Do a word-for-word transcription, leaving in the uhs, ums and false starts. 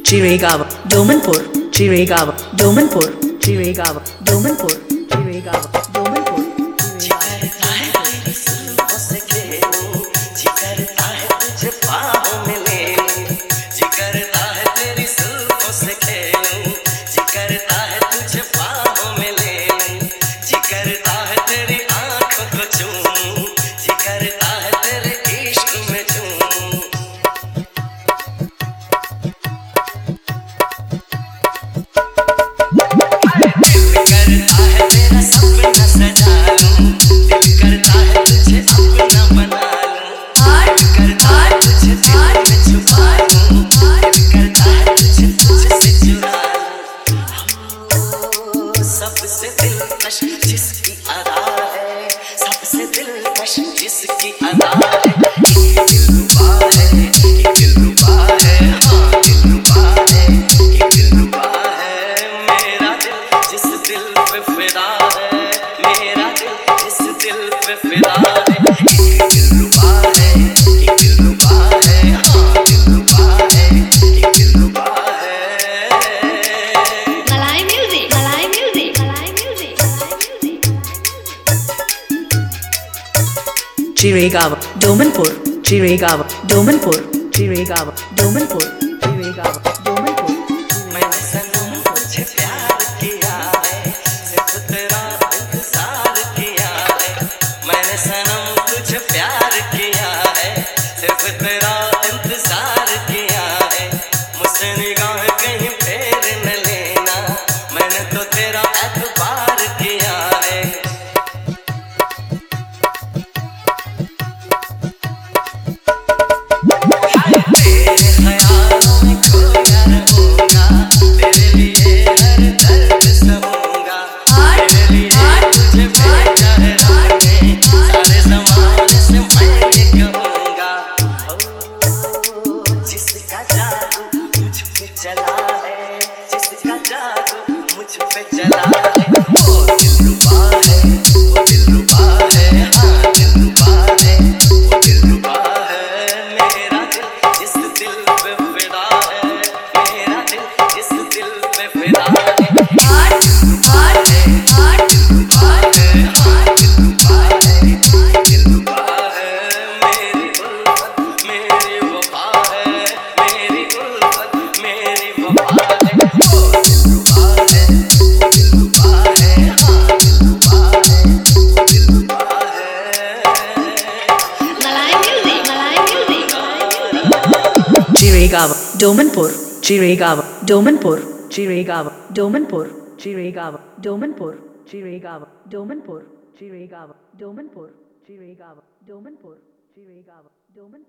Chiregaon, Domanpur, Chiregaon, Domanpur, Chiregaon, Domanpur, Chiregaon, Domanpur. जी करता है तेरी जुल्फों से खेलूं, जी करता है तुझे बाहों में ले लूं, जी करता है तेरी जुल्फों से खेलूं, जी करता है तुझे बाहों में ले लूं, जी करता है तेरी आंखों को चूमूं, जी करता है तेरे इश्क में झूमूं। दिल करता है तेरा सपना सजा लूं, दिल करता है तुझे अपना बना लूं, दिल करता है तुझे दिल में छुपा लूं, दिल करता है तुझे तुझसे चुरा लूं। सबसे दिलकश जिसकी अदा है, सबसे दिलकश जिसकी अदा है, एक दिलरुबा है, एक दिलरुबा है, हाँ दिलरुबा है, एक दिलरुबा है। मेरा दिल जिस दिल पे फिदा है, मेरा दिल जिस दिल पे फिदा है, एक दिलरुबा है, एक दिलरुबा है, हाँ दिलरुबा है, एक दिलरुबा है। Malay music, Malay music, Malay music, Malay music. Chiregaon, Domanpur, Chiregaon, Domanpur, Chiregaon, Domanpur, Chiregaon, Domanpur. मैंने सनम तुझे प्यार किया है, सिर्फ तेरा इंतजार किया है, मैंने सनम तुझे प्यार किया है, सिर्फ तेरा इंतजार किया है। मुझसे निगाह कहीं फेर न लेना, मैंने तो तेरा एतबार किया है। तेरे ख्यालों में खोया रहूंगा, तेरे लिए हर दर्द सहूंगा, तेरे लिए तुझे भेजा है रब ने, सारे ज़माने से मैं ये कहूंगा। ओ जिसका जादू मुझ पे चला है, जिसका जादू मुझ पे चला है, वो दिलरुबा है, वो दिलरुबा है, हाँ दिलरुबा है, वो दिलरुबा है। मेरा दिल जिस दिल पे फिदा है, मेरा दिल जिस दिल पे फिदा है, दिलरुबा है, दिलरुबा है, हाँ दिलरुबा है, दिलरुबा है। मेरी उल्फत मेरी वफा है, मेरी उल्फत मेरी वफा है, वो दिलरुबा है, वो दिलरुबा है, हाँ दिलरुबा है, वो दिलरुबा है। Malay music, Malay music, Malay music. Chiregaon, Domanpur, Chiregaon, Domanpur, Chiregaon, Domanpur, Chiregaon, Domanpur, Chiregaon, Domanpur, Chiregaon, Domanpur, Chiregaon, Domanpur, Chiregaon, Domanpur.